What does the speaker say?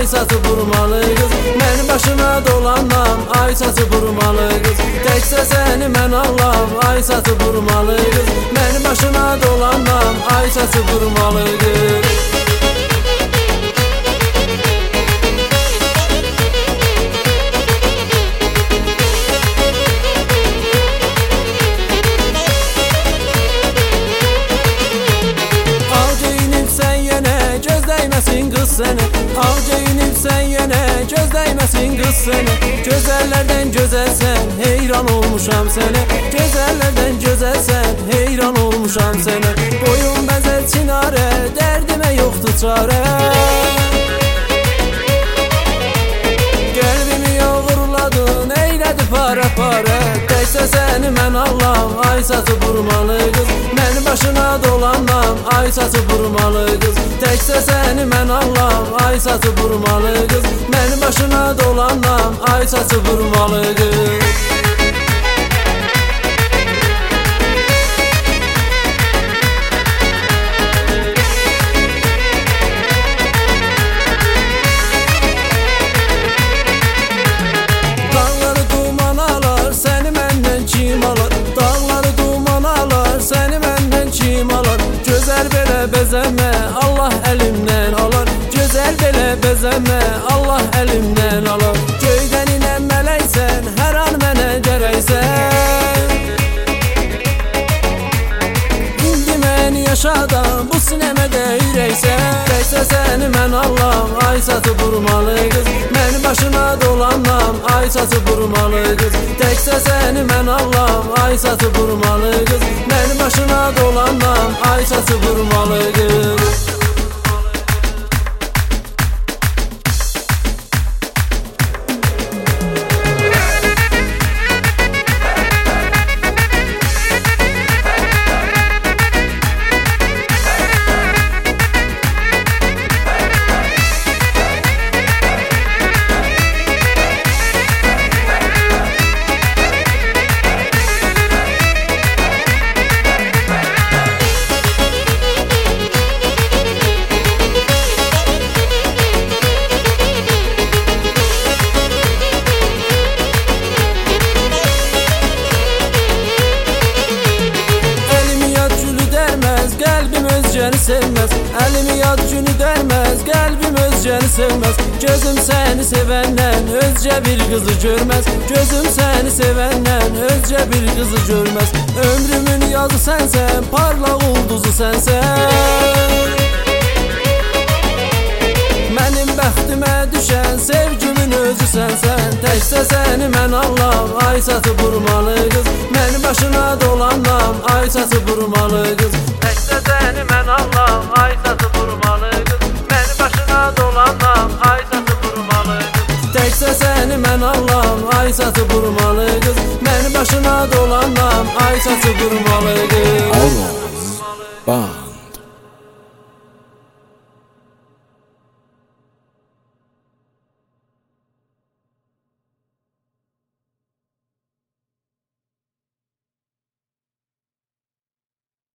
ay saçı vurmalı qız. Məni başına dolanam, ay saçı vurmalı qız. Təkcə səni mən Allahım, ay saçı vurmalı qız. Məni başına dolanam, ay saçı vurmalı qız. Səni ağ geyinibsən yenə, göz dəyməsin qız səni. Gözəllərdən gözəlsən, heyran olmuşam sənə. Gözəllərdən gözəlsən, heyran olmuşam sənə. Boyun bəzər çinarə, dərdimə yoxdur çarə. Qəlbimi yoğurladın, eylədi para. Təkcə səni mən Allahım, ay saçı vurmalı qız. Məni başına dolanam, ay saçı vurmalı qız. Təkcə səni mən Allahım, ay saçı vurmalı qız. Məni başına dolanam, ay saçı vurmalı qız. Bezəmə, Allah əlimdən alar. Gözəl belə bezəmə, Allah əlimdən alar. Göydən inən mələksən, hər an mənə gərəksən. İndi məni yaşadan, bu sinəmədə ürəksən. Təkcə səni mən Allahım, ay saçı vurmalı qız. Məni başına dolanam, ay saçı vurmalı qız. Təkcə səni mən Allahım, ay saçı vurmalı qız. Məni başına dolanam, ay saçı vurmalı qız. Özgəni sevməz, əlimi yad günü dərməz. Qəlbim özgəni sevməz. Gözüm səni sevəndən özcə bir qızı görməz. Gözüm səni sevəndən özcə bir qızı görməz. Ömrümün yazı sənsən, parlaq ulduzu sənsən. Mənim bəxtimə düşən sevgimin özü sənsən. Təkcə səni mən Allahım, ay saçı vurmalı qız. Məni başına dolanam, ay saçı vurmalı qız. Təkcə səni mən Allahım, ay saçı vurmalı qız. Məni başına dolanam, ay saçı vurmalı qız. Təkcə səni mən Allahım, ay saçı vurmalı qız. Məni başına dolanam, ay saçı vurmalı qız.